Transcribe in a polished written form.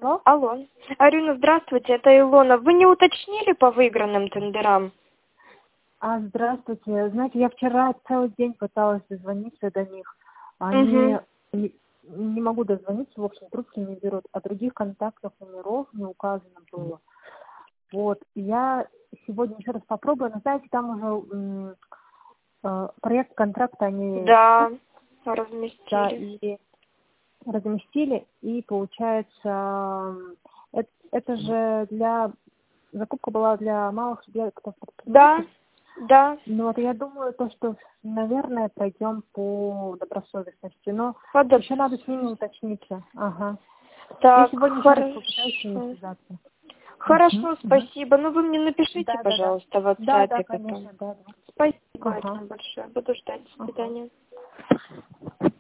Алло? Алло. Арина, здравствуйте, это Илона. Вы не уточнили по выигранным тендерам? Здравствуйте. Знаете, я вчера целый день пыталась дозвониться до них. Они Угу. не могу дозвониться, в общем, трубки не берут, а других контактов номеров не указано было. Вот, я сегодня еще раз попробую, но знаете, там уже проект контракта они Да, да, разместили. и разместили, и получается, это же закупка была для малых субъектов Да, предприятий. да. Ну вот я думаю, что, наверное, пойдем по добросовестности, но Подожди. еще надо с ними уточниться. Ага. Я Так, сегодня еще раз попытаюсь с ними хорошо. связаться. Хорошо, спасибо. Ну, вы мне напишите, Да. пожалуйста, в Да, WhatsApp потом. конечно, да. Спасибо, Ага. Арина, большое. Буду ждать. До Ага. свидания.